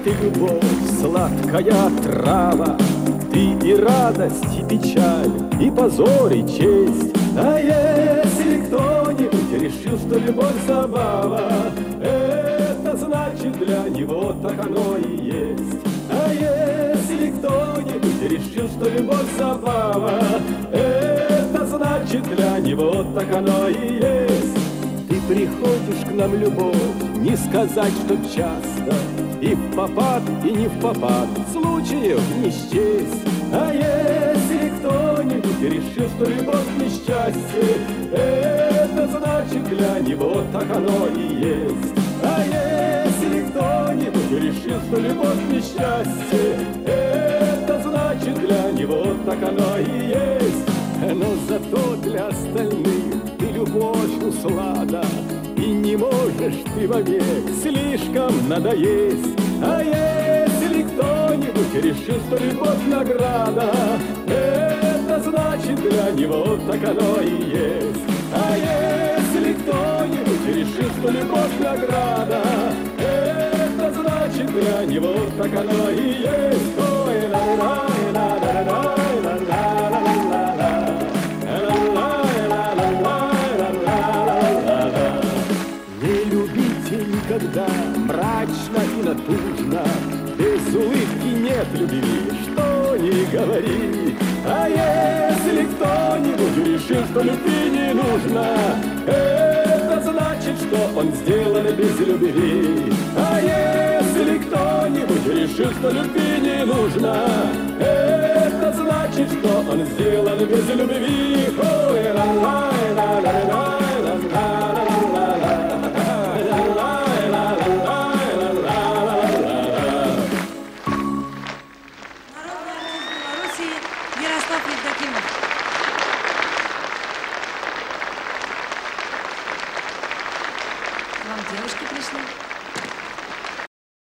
ты любовь, сладкая трава, ты и радость, и печаль, и позор, и честь. А если кто-нибудь решил, что любовь забава, это значит для него так оно и есть. А если кто-нибудь решил, что любовь забава, это значит для него так оно и есть. Ты приходишь к нам, любовь, не сказать, что часто, и в попад, и не в попад, случаев не счесть. А если кто-нибудь решил, что любовь несчастье, это значит для него так оно и есть. А если кто-нибудь решил, что любовь несчастье, это значит для него так оно и есть. Но зато для остальных ты любовь услада, и не можешь ты вовек слишком надоесть. А если кто-нибудь решил, что любовь награда, это значит для него так оно и есть. А если кто-нибудь решил, что любовь награда, это значит для него так оно и есть. Ой, никогда мрачно и натужно, без улыбки нет любви, что ни говори. А если кто-нибудь решил, что любви не нужно, это значит, что он сделан без любви. А если кто-нибудь решил, что любви не нужно, это значит, что он сделан без любви. Ой, Ярослав Евдокимов. К вам девушки пришли.